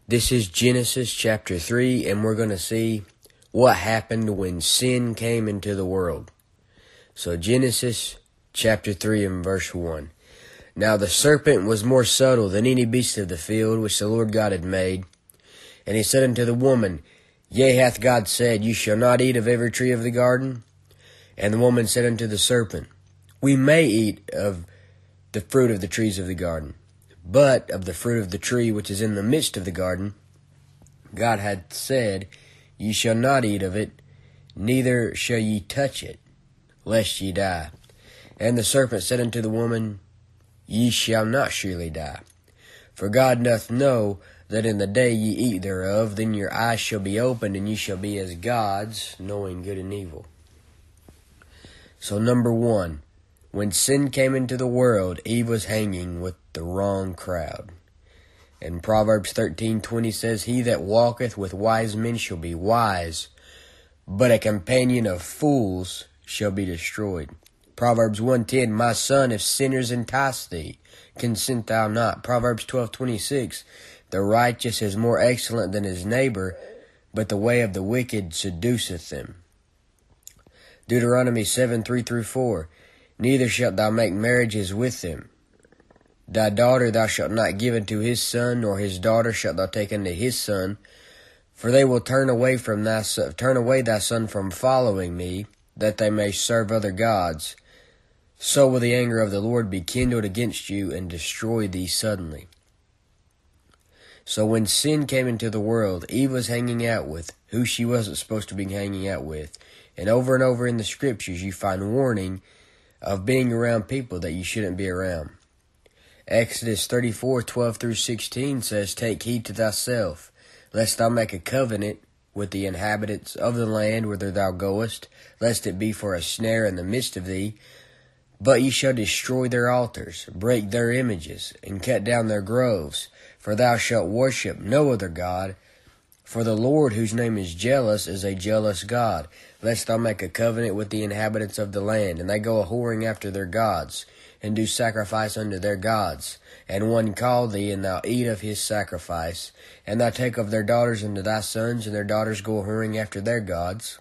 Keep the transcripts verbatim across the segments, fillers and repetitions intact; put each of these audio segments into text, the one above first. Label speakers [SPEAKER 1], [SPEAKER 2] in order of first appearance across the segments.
[SPEAKER 1] This is Genesis chapter three, and we're going to see what happened when sin came into the world. So Genesis chapter three and verse one. Now the serpent was more subtle than any beast of the field which the Lord God had made. And he said unto the woman, Yea, hath God said, Ye shall not eat of every tree of the garden? And the woman said unto the serpent, We may eat of the fruit of the trees of the garden, but of the fruit of the tree which is in the midst of the garden, God hath said, Ye shall not eat of it, neither shall ye touch it, lest ye die. And the serpent said unto the woman, Ye shall not surely die. For God doth know that in the day ye eat thereof, then your eyes shall be opened, and ye shall be as gods, knowing good and evil. So number one, when sin came into the world, Eve was hanging with the wrong crowd. And Proverbs thirteen twenty says, He that walketh with wise men shall be wise, but a companion of fools shall be destroyed. Proverbs one ten, My son, if sinners entice thee, consent thou not. Proverbs twelve twenty-six, The righteous is more excellent than his neighbor, but the way of the wicked seduceth them. Deuteronomy seven three through four, Neither shalt thou make marriages with them. Thy daughter thou shalt not give unto his son, nor his daughter shalt thou take unto his son, for they will turn away from thy son, turn away thy son from following me, that they may serve other gods. So will the anger of the Lord be kindled against you, and destroy thee suddenly. So when sin came into the world, Eve was hanging out with who she wasn't supposed to be hanging out with. And over and over in the scriptures you find warning of being around people that you shouldn't be around. Exodus thirty-four twelve through sixteen says, Take heed to thyself, lest thou make a covenant with the inhabitants of the land whither thou goest, lest it be for a snare in the midst of thee. But ye shall destroy their altars, break their images, and cut down their groves. For thou shalt worship no other God. For the Lord, whose name is jealous, is a jealous God. Lest thou make a covenant with the inhabitants of the land, and they go a-whoring after their gods, and do sacrifice unto their gods. And one call thee, and thou eat of his sacrifice. And thou take of their daughters unto thy sons, and their daughters go a-whoring after their gods.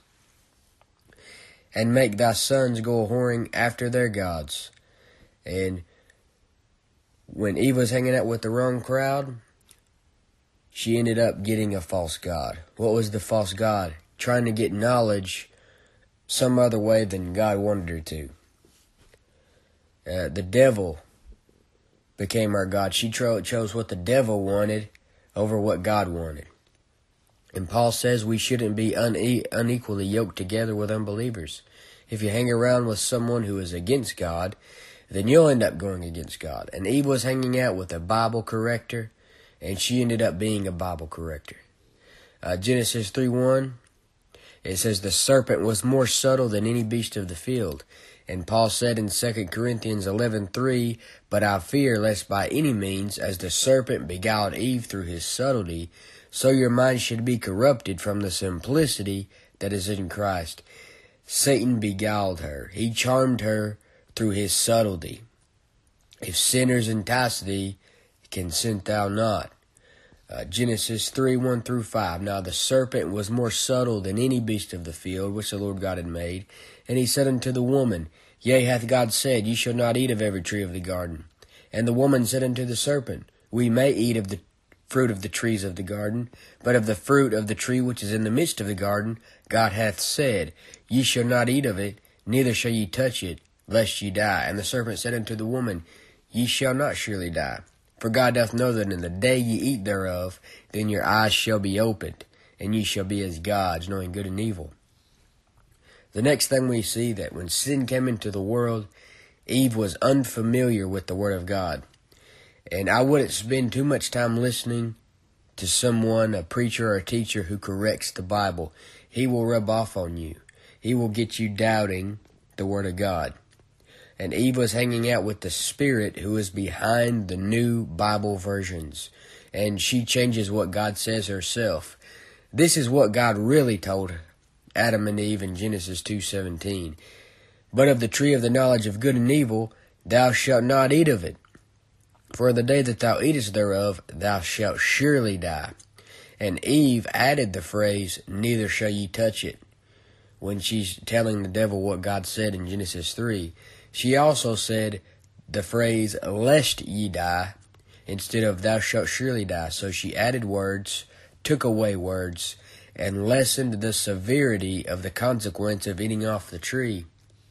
[SPEAKER 1] And make thy sons go a-whoring after their gods. And when Eve was hanging out with the wrong crowd, she ended up getting a false god. What was the false god? Trying to get knowledge some other way than God wanted her to. Uh, the devil became our God. She tro- chose what the devil wanted over what God wanted. And Paul says we shouldn't be une- unequally yoked together with unbelievers. If you hang around with someone who is against God, then you'll end up going against God. And Eve was hanging out with a Bible corrector, and she ended up being a Bible corrector. Uh, Genesis three one, it says, The serpent was more subtle than any beast of the field. And Paul said in Second Corinthians eleven three, But I fear lest by any means, as the serpent beguiled Eve through his subtlety, so your mind should be corrupted from the simplicity that is in Christ. Satan beguiled her. He charmed her through his subtlety. If sinners entice thee, consent thou not. Uh, Genesis three one through five. Now the serpent was more subtle than any beast of the field which the Lord God had made. And he said unto the woman, Yea, hath God said, Ye shall not eat of every tree of the garden. And the woman said unto the serpent, We may eat of the fruit of the trees of the garden, but of the fruit of the tree which is in the midst of the garden, God hath said, Ye shall not eat of it, neither shall ye touch it, lest ye die. And the serpent said unto the woman, Ye shall not surely die. For God doth know that in the day ye eat thereof, then your eyes shall be opened, and ye shall be as gods, knowing good and evil. The next thing we see, that when sin came into the world, Eve was unfamiliar with the Word of God. And I wouldn't spend too much time listening to someone, a preacher or a teacher, who corrects the Bible. He will rub off on you. He will get you doubting the Word of God. And Eve was hanging out with the spirit who is behind the new Bible versions. And she changes what God says herself. This is what God really told Adam and Eve in Genesis two seventeen. But of the tree of the knowledge of good and evil, thou shalt not eat of it. For the day that thou eatest thereof, thou shalt surely die. And Eve added the phrase, neither shall ye touch it. When she's telling the devil what God said in Genesis three, she also said the phrase, lest ye die, instead of thou shalt surely die. So she added words, took away words, and lessened the severity of the consequence of eating off the tree.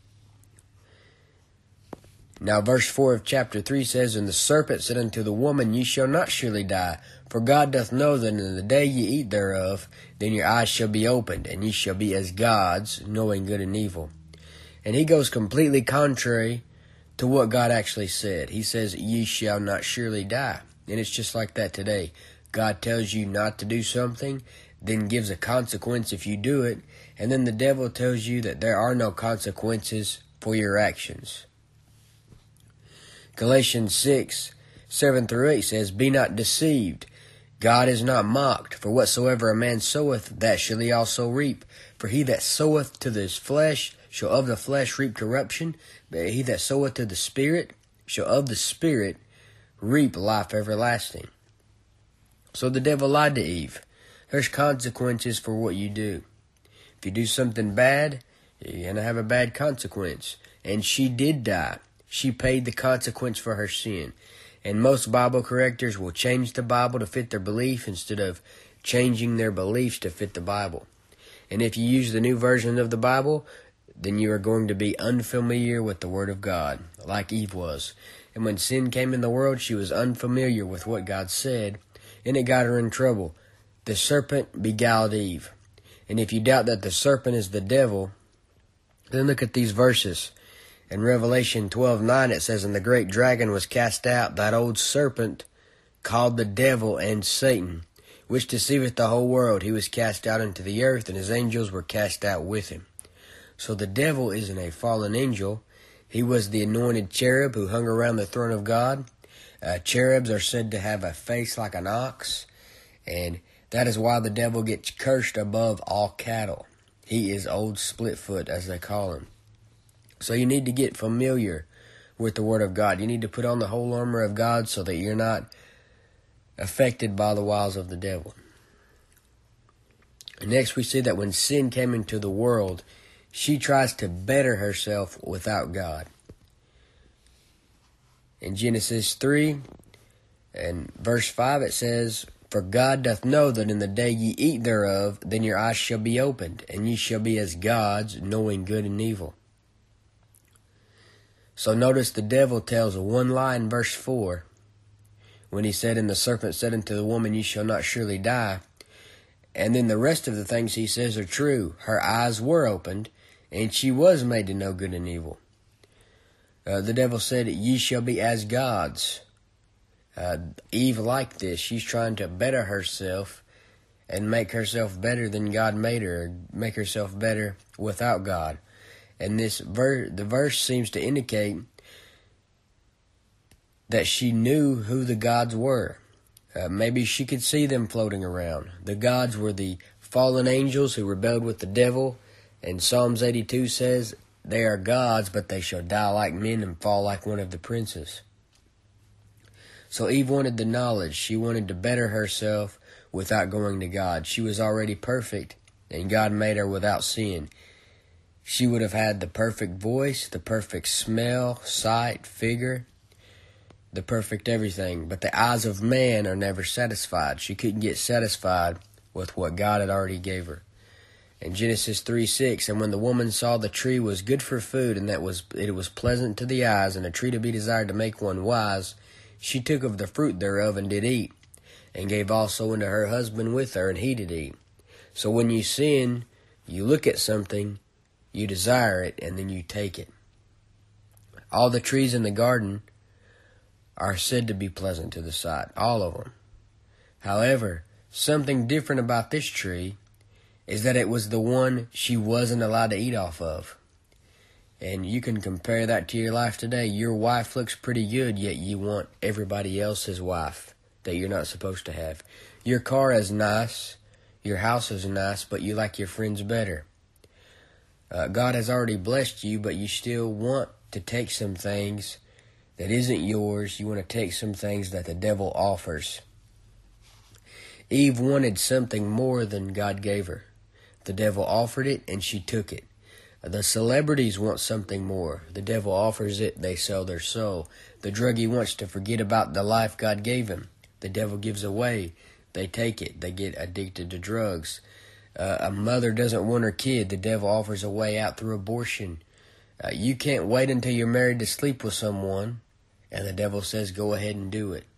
[SPEAKER 1] Now verse four of chapter three says, And the serpent said unto the woman, Ye shall not surely die, for God doth know that in the day ye eat thereof, then your eyes shall be opened, and ye shall be as gods, knowing good and evil. And he goes completely contrary to what God actually said. He says, Ye shall not surely die. And it's just like that today. God tells you not to do something, then gives a consequence if you do it, and then the devil tells you that there are no consequences for your actions. Galatians six, seven through eight says, Be not deceived. God is not mocked. For whatsoever a man soweth, that shall he also reap. For he that soweth to his flesh shall of the flesh reap corruption, but he that soweth to the Spirit shall of the Spirit reap life everlasting. So the devil lied to Eve. There's consequences for what you do. If you do something bad, you're going to have a bad consequence. And she did die. She paid the consequence for her sin. And most Bible correctors will change the Bible to fit their belief instead of changing their beliefs to fit the Bible. And if you use the new version of the Bible, then you are going to be unfamiliar with the Word of God, like Eve was. And when sin came in the world, she was unfamiliar with what God said, and it got her in trouble. The serpent beguiled Eve. And if you doubt that the serpent is the devil, then look at these verses. In Revelation twelve nine it says, And the great dragon was cast out, that old serpent, called the devil and Satan, which deceiveth the whole world. He was cast out into the earth, and his angels were cast out with him. So the devil isn't a fallen angel. He was the anointed cherub who hung around the throne of God. Uh, cherubs are said to have a face like an ox, and that is why the devil gets cursed above all cattle. He is old Splitfoot, as they call him. So you need to get familiar with the Word of God. You need to put on the whole armor of God so that you're not affected by the wiles of the devil. And next we see that when sin came into the world, she tries to better herself without God. In Genesis three and verse five it says, For God doth know that in the day ye eat thereof, then your eyes shall be opened, and ye shall be as gods, knowing good and evil. So notice the devil tells one lie in verse four, when he said, And the serpent said unto the woman, Ye shall not surely die. And then the rest of the things he says are true. Her eyes were opened, and she was made to know good and evil. Uh, the devil said, Ye shall be as gods. Uh, Eve liked this. She's trying to better herself and make herself better than God made her, make herself better without God. And this ver- the verse seems to indicate that she knew who the gods were. Uh, maybe she could see them floating around. The gods were the fallen angels who rebelled with the devil. And Psalms eighty-two says, They are gods, but they shall die like men and fall like one of the princes. So Eve wanted the knowledge. She wanted to better herself without going to God. She was already perfect, and God made her without sin. She would have had the perfect voice, the perfect smell, sight, figure, the perfect everything. But the eyes of man are never satisfied. She couldn't get satisfied with what God had already gave her. In Genesis three six, And when the woman saw the tree was good for food, and that was it was pleasant to the eyes, and a tree to be desired to make one wise, she took of the fruit thereof and did eat, and gave also unto her husband with her, and he did eat. So when you sin, you look at something, you desire it, and then you take it. All the trees in the garden are said to be pleasant to the sight, all of them. However, something different about this tree is that it was the one she wasn't allowed to eat off of. And you can compare that to your life today. Your wife looks pretty good, yet you want everybody else's wife that you're not supposed to have. Your car is nice, your house is nice, but you like your friends better. Uh, God has already blessed you, but you still want to take some things that isn't yours. You want to take some things that the devil offers. Eve wanted something more than God gave her. The devil offered it, and she took it. The celebrities want something more. The devil offers it, they sell their soul. The druggie wants to forget about the life God gave him. The devil gives away. They take it. They get addicted to drugs. Uh, a mother doesn't want her kid. The devil offers a way out through abortion. Uh, you can't wait until you're married to sleep with someone, and the devil says, go ahead and do it.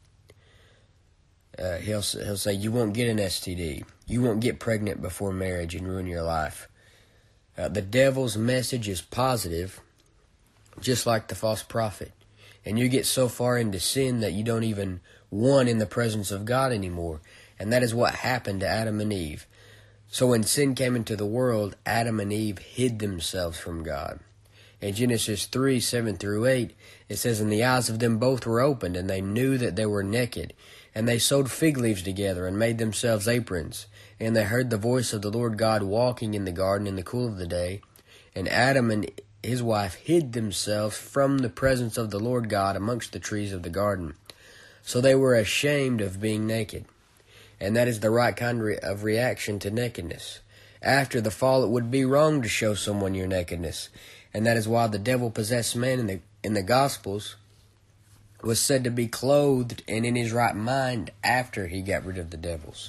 [SPEAKER 1] Uh, he'll, he'll say, you won't get an S T D. You won't get pregnant before marriage and ruin your life. Uh, the devil's message is positive, just like the false prophet. And you get so far into sin that you don't even want in the presence of God anymore. And that is what happened to Adam and Eve. So when sin came into the world, Adam and Eve hid themselves from God. In Genesis three, seven through eight, it says, and the eyes of them both were opened, and they knew that they were naked. And they sewed fig leaves together, and made themselves aprons. And they heard the voice of the Lord God walking in the garden in the cool of the day. And Adam and his wife hid themselves from the presence of the Lord God amongst the trees of the garden. So they were ashamed of being naked. And that is the right kind of reaction to nakedness. After the fall, it would be wrong to show someone your nakedness. And that is why the devil-possessed man in the, in the Gospels was said to be clothed and in his right mind after he got rid of the devils.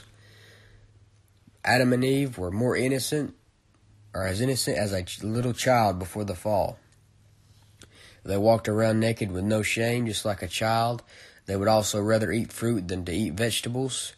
[SPEAKER 1] Adam and Eve were more innocent, or as innocent as a little child before the fall. They walked around naked with no shame, just like a child. They would also rather eat fruit than to eat vegetables.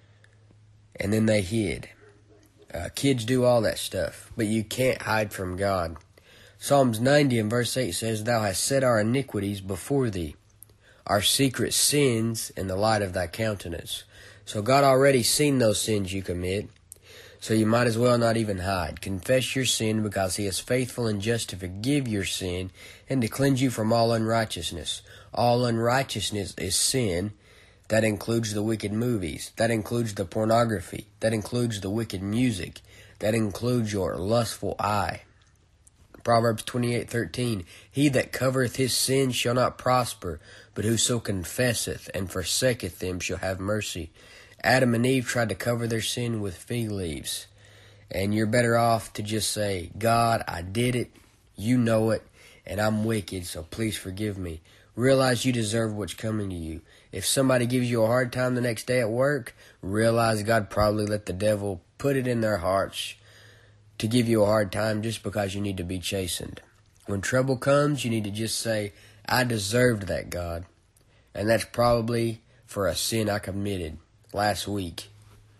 [SPEAKER 1] And then they hid. Uh, kids do all that stuff, but you can't hide from God. Psalms ninety and verse eight says, thou hast set our iniquities before thee, our secret sins in the light of thy countenance. So God already seen those sins you commit, so you might as well not even hide. Confess your sin, because he is faithful and just to forgive your sin and to cleanse you from all unrighteousness. All unrighteousness is sin. That includes the wicked movies. That includes the pornography. That includes the wicked music. That includes your lustful eye. Proverbs twenty-eight thirteen, he that covereth his sin shall not prosper, but whoso confesseth and forsaketh them shall have mercy. Adam and Eve tried to cover their sin with fig leaves. And you're better off to just say, God, I did it, you know it, and I'm wicked, so please forgive me. Realize you deserve what's coming to you. If somebody gives you a hard time the next day at work, realize God probably let the devil put it in their hearts to give you a hard time just because you need to be chastened. When trouble comes, you need to just say, I deserved that, God. And that's probably for a sin I committed last week.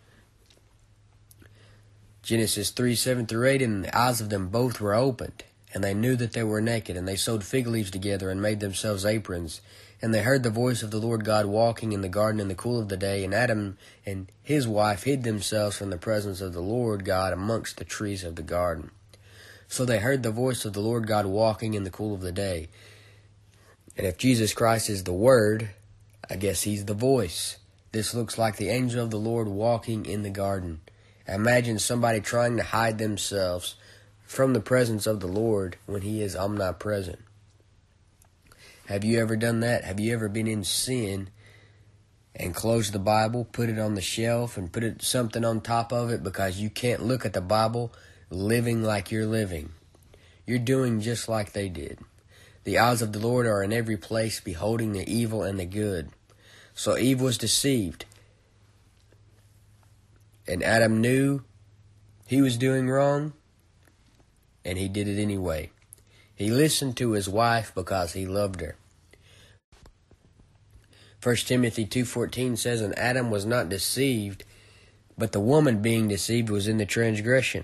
[SPEAKER 1] Genesis three, seven through eight, and the eyes of them both were opened, and they knew that they were naked, and they sewed fig leaves together and made themselves aprons. And they heard the voice of the Lord God walking in the garden in the cool of the day, and Adam and his wife hid themselves from the presence of the Lord God amongst the trees of the garden. So they heard the voice of the Lord God walking in the cool of the day. And if Jesus Christ is the Word, I guess he's the voice. This looks like the angel of the Lord walking in the garden. Imagine somebody trying to hide themselves from the presence of the Lord when he is omnipresent. Have you ever done that? Have you ever been in sin and closed the Bible, put it on the shelf, and put it, something on top of it because you can't look at the Bible living like you're living? You're doing just like they did. The eyes of the Lord are in every place, beholding the evil and the good. So Eve was deceived. And Adam knew he was doing wrong, and he did it anyway. He listened to his wife because he loved her. First Timothy two fourteen says, and Adam was not deceived, but the woman being deceived was in the transgression.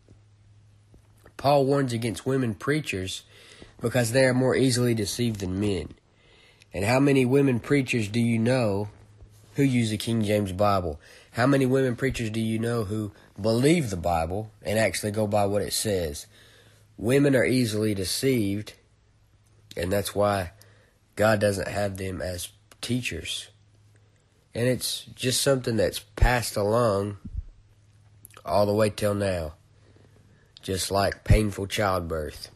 [SPEAKER 1] Paul warns against women preachers because they are more easily deceived than men. And how many women preachers do you know who use the King James Bible? How many women preachers do you know who believe the Bible and actually go by what it says? Women are easily deceived, and that's why God doesn't have them as teachers. And it's just something that's passed along all the way till now, just like painful childbirth.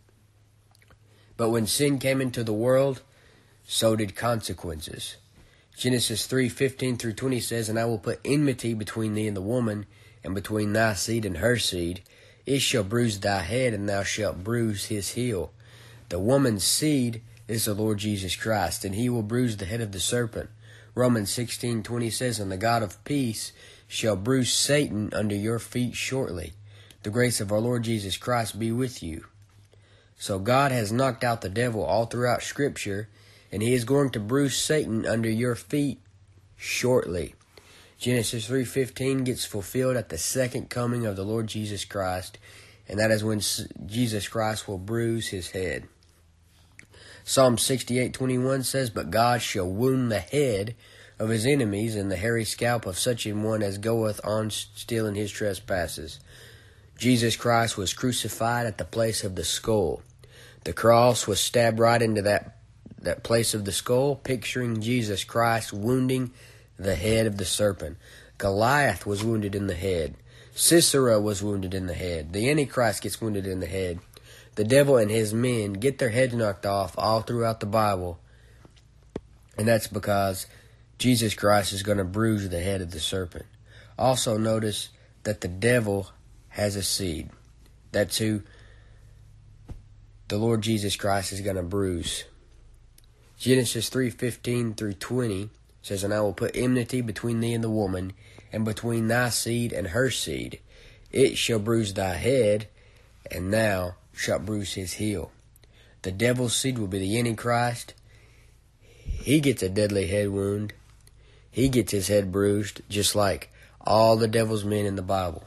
[SPEAKER 1] But when sin came into the world, so did consequences. Genesis three fifteen through twenty says, And I will put enmity between thee and the woman, and between thy seed and her seed. It shall bruise thy head, and thou shalt bruise his heel. The woman's seed is the Lord Jesus Christ, and he will bruise the head of the serpent. Romans sixteen twenty says, And the God of peace shall bruise Satan under your feet shortly. The grace of our Lord Jesus Christ be with you. So God has knocked out the devil all throughout Scripture, and he is going to bruise Satan under your feet shortly. Genesis three fifteen gets fulfilled at the second coming of the Lord Jesus Christ, and that is when Jesus Christ will bruise his head. Psalm sixty-eight twenty-one says, But God shall wound the head of his enemies, and the hairy scalp of such an one as goeth on still in his trespasses. Jesus Christ was crucified at the place of the skull. The cross was stabbed right into that, that place of the skull, picturing Jesus Christ wounding the head of the serpent. Goliath was wounded in the head. Sisera was wounded in the head. The Antichrist gets wounded in the head. The devil and his men get their heads knocked off all throughout the Bible. And that's because Jesus Christ is going to bruise the head of the serpent. Also notice that the devil has a seed. That's who the Lord Jesus Christ is going to bruise. Genesis three fifteen through twenty says, And I will put enmity between thee and the woman, and between thy seed and her seed. It shall bruise thy head, and thou shalt bruise his heel. The devil's seed will be the Antichrist. He gets a deadly head wound. He gets his head bruised, just like all the devil's men in the Bible.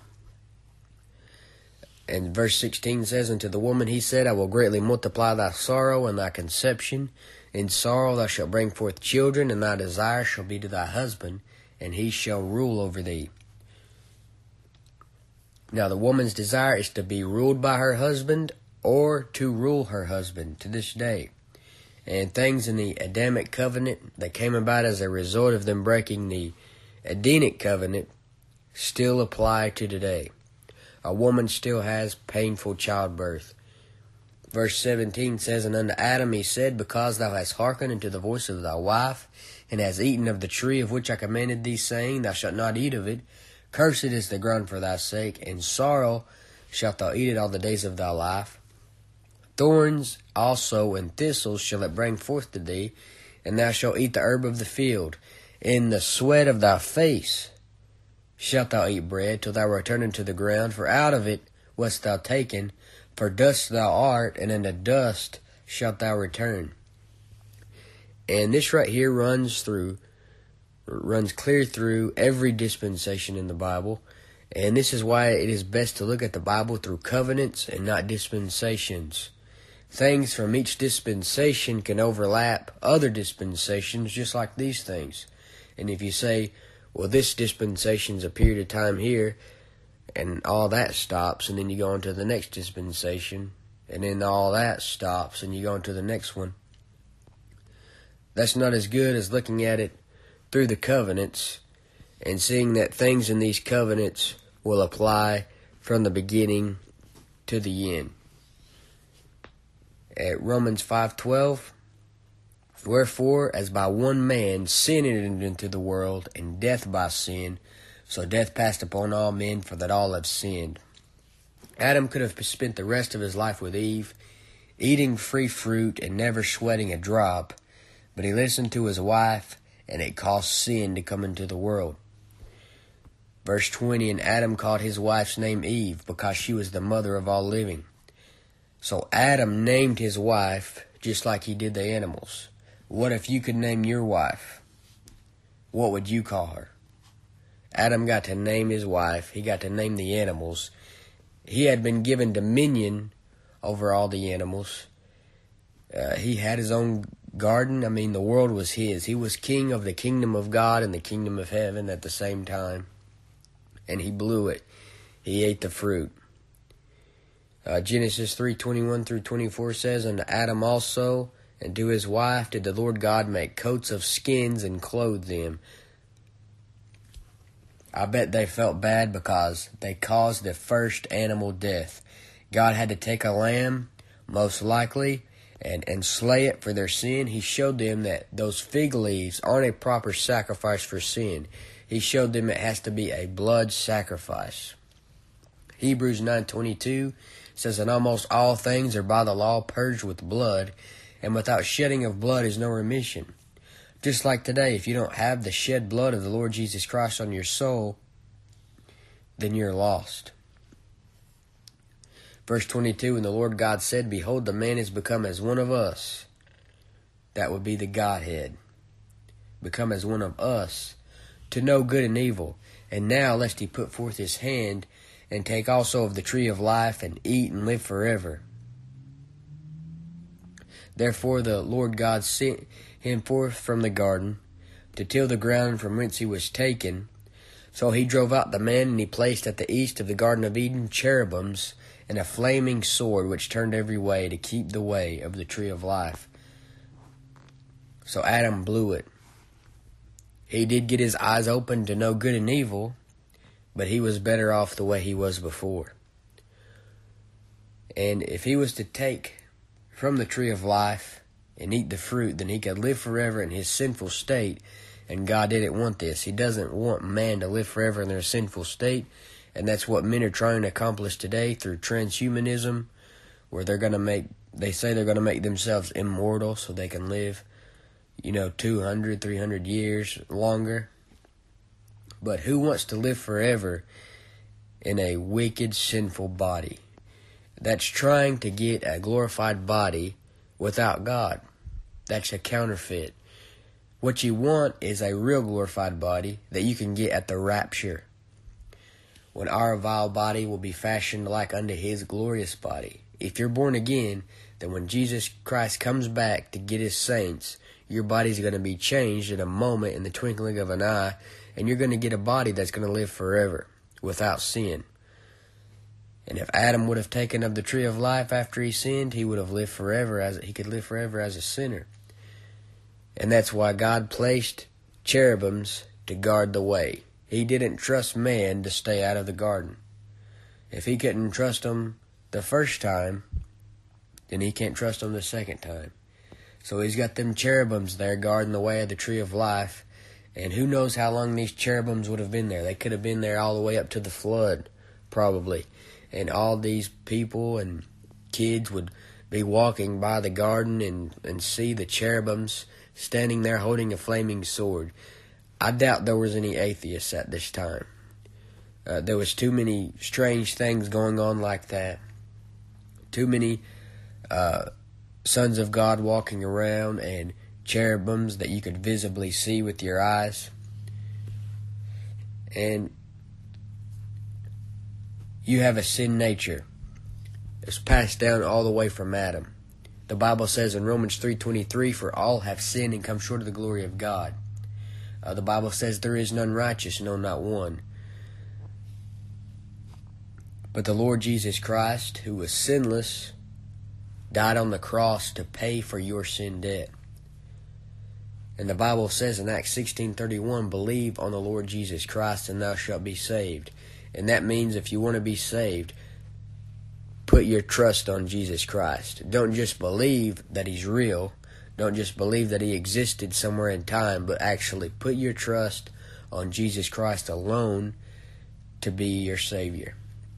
[SPEAKER 1] And verse sixteen says, Unto the woman he said, I will greatly multiply thy sorrow and thy conception. In sorrow thou shalt bring forth children, and thy desire shall be to thy husband, and he shall rule over thee. Now the woman's desire is to be ruled by her husband, or to rule her husband to this day. And things in the Adamic covenant that came about as a result of them breaking the Edenic covenant still apply to today. A woman still has painful childbirth. Verse seventeen says, And unto Adam he said, Because thou hast hearkened unto the voice of thy wife, and hast eaten of the tree of which I commanded thee, saying, Thou shalt not eat of it, cursed is the ground for thy sake, and sorrow shalt thou eat it all the days of thy life. Thorns also and thistles shall it bring forth to thee, and thou shalt eat the herb of the field. In the sweat of thy face shalt thou eat bread, till thou return unto the ground, for out of it wast thou taken, for dust thou art, and unto dust shalt thou return. And this right here runs through, runs clear through every dispensation in the Bible. And this is why it is best to look at the Bible through covenants and not dispensations. Things from each dispensation can overlap other dispensations, just like these things. And if you say, well, this dispensation's a period of time here, and all that stops, and then you go on to the next dispensation, and then all that stops, and you go on to the next one. That's not as good as looking at it through the covenants and seeing that things in these covenants will apply from the beginning to the end. At Romans five twelve, Wherefore, as by one man sin entered into the world, and death by sin, so death passed upon all men, for that all have sinned. Adam could have spent the rest of his life with Eve, eating free fruit and never sweating a drop, but he listened to his wife, and it caused sin to come into the world. Verse twenty, And Adam called his wife's name Eve, because she was the mother of all living. So Adam named his wife just like he did the animals. What if you could name your wife? What would you call her? Adam got to name his wife. He got to name the animals. He had been given dominion over all the animals. Uh, he had his own garden. I mean, the world was his. He was king of the kingdom of God and the kingdom of heaven at the same time. And he blew it. He ate the fruit. Uh, Genesis three twenty-one through twenty-four says, Unto Adam also and to his wife did the Lord God make coats of skins and clothe them. I bet they felt bad because they caused the first animal death. God had to take a lamb, most likely, and, and slay it for their sin. He showed them that those fig leaves aren't a proper sacrifice for sin. He showed them it has to be a blood sacrifice. Hebrews nine twenty-two says, "And almost all things are by the law purged with blood, and without shedding of blood is no remission." Just like today, if you don't have the shed blood of the Lord Jesus Christ on your soul, then you're lost. Verse twenty-two, "And the Lord God said, Behold, the man is become as one of us." That would be the Godhead. Become as one of us, to know good and evil. And now, lest he put forth his hand, and take also of the tree of life, and eat and live forever. Therefore the Lord God sent him forth from the garden, to till the ground from whence he was taken. So he drove out the man, and he placed at the east of the Garden of Eden cherubims, and a flaming sword which turned every way, to keep the way of the tree of life. So Adam blew it. He did get his eyes open to know good and evil, but he was better off the way he was before. And if he was to take from the tree of life and eat the fruit, then he could live forever in his sinful state, and God didn't want this. He doesn't want man to live forever in their sinful state, and that's what men are trying to accomplish today through transhumanism, where they're going to make, they say they're going to make themselves immortal so they can live, you know, two hundred, three hundred years longer. But who wants to live forever in a wicked, sinful body that's trying to get a glorified body without God? That's a counterfeit. What you want is a real glorified body that you can get at the rapture, when our vile body will be fashioned like unto his glorious body. If you're born again, then when Jesus Christ comes back to get his saints, your body's going to be changed in a moment, in the twinkling of an eye, and you're going to get a body that's going to live forever without sin. And if Adam would have taken of the tree of life after he sinned, he would have lived forever as he could live forever as a sinner. And that's why God placed cherubims to guard the way. He didn't trust man to stay out of the garden. If he couldn't trust them the first time, then he can't trust them the second time. So he's got them cherubims there guarding the way of the tree of life. And who knows how long these cherubims would have been there. They could have been there all the way up to the flood, probably. And all these people and kids would be walking by the garden and, and see the cherubims standing there holding a flaming sword. I doubt there was any atheists at this time. Uh, there was too many strange things going on like that. Too many uh, sons of God walking around and cherubims that you could visibly see with your eyes. And you have a sin nature. It's passed down all the way from Adam. The Bible says in Romans three twenty-three, "For all have sinned and come short of the glory of God." Uh, the Bible says there is none righteous, no, not one. But the Lord Jesus Christ, who was sinless, died on the cross to pay for your sin debt. And the Bible says in Acts sixteen thirty-one, "Believe on the Lord Jesus Christ, and thou shalt be saved." And that means if you want to be saved, put your trust on Jesus Christ. Don't just believe that he's real. Don't just believe that he existed somewhere in time, but actually put your trust on Jesus Christ alone to be your Savior.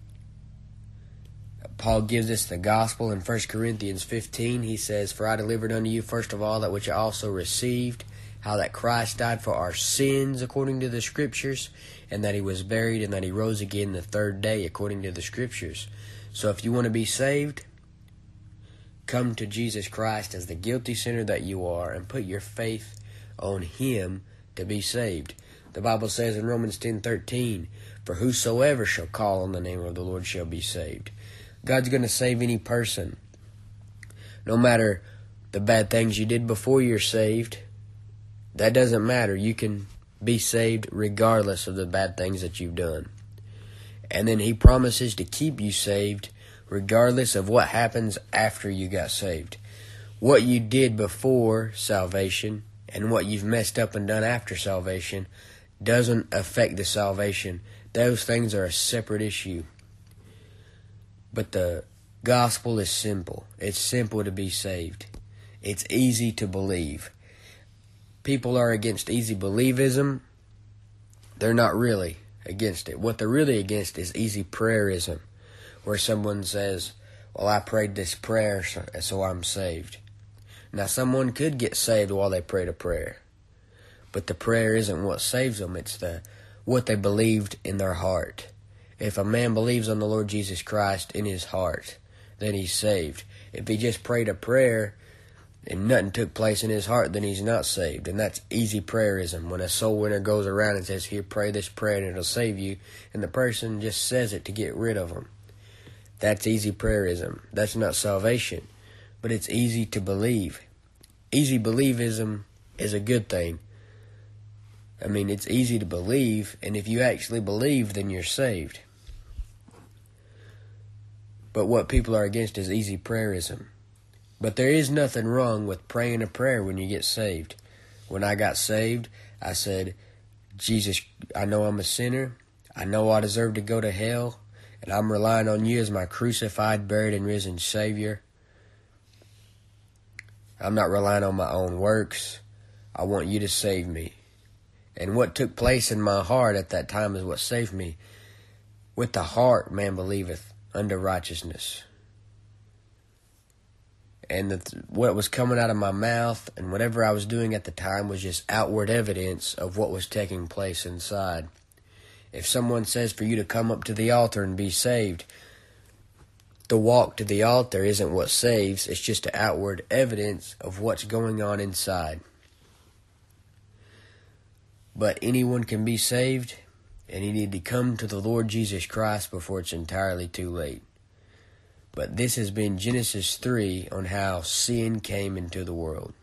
[SPEAKER 1] Paul gives us the gospel in First Corinthians fifteen. He says, "For I delivered unto you first of all that which I also received, how that Christ died for our sins according to the Scriptures, and that he was buried, and that he rose again the third day according to the Scriptures." So if you want to be saved, come to Jesus Christ as the guilty sinner that you are, and put your faith on him to be saved. The Bible says in Romans ten thirteen, "For whosoever shall call on the name of the Lord shall be saved." God's going to save any person. No matter the bad things you did before you're saved, that doesn't matter. You can be saved regardless of the bad things that you've done. And then he promises to keep you saved regardless of what happens after you got saved. What you did before salvation and what you've messed up and done after salvation doesn't affect the salvation. Those things are a separate issue. But the gospel is simple. It's simple to be saved. It's easy to believe. People are against easy believism. They're not really against it. What they're really against is easy prayerism, where someone says, well, I prayed this prayer, so, so I'm saved. Now, someone could get saved while they prayed a prayer, but the prayer isn't what saves them. It's the what they believed in their heart. If a man believes on the Lord Jesus Christ in his heart, then he's saved. If he just prayed a prayer and nothing took place in his heart, then he's not saved. And that's easy prayerism. When a soul winner goes around and says, here, pray this prayer and it'll save you, and the person just says it to get rid of them. That's easy prayerism. That's not salvation, but it's easy to believe. Easy believism is a good thing. I mean, it's easy to believe, and if you actually believe, then you're saved. But what people are against is easy prayerism. But there is nothing wrong with praying a prayer when you get saved. When I got saved, I said, Jesus, I know I'm a sinner. I know I deserve to go to hell, and I'm relying on you as my crucified, buried, and risen Savior. I'm not relying on my own works. I want you to save me. And what took place in my heart at that time is what saved me. With the heart man believeth unto righteousness. And the, what was coming out of my mouth and whatever I was doing at the time was just outward evidence of what was taking place inside. If someone says for you to come up to the altar and be saved, the walk to the altar isn't what saves. It's just an outward evidence of what's going on inside. But anyone can be saved, and you need to come to the Lord Jesus Christ before it's entirely too late. But this has been Genesis three on how sin came into the world.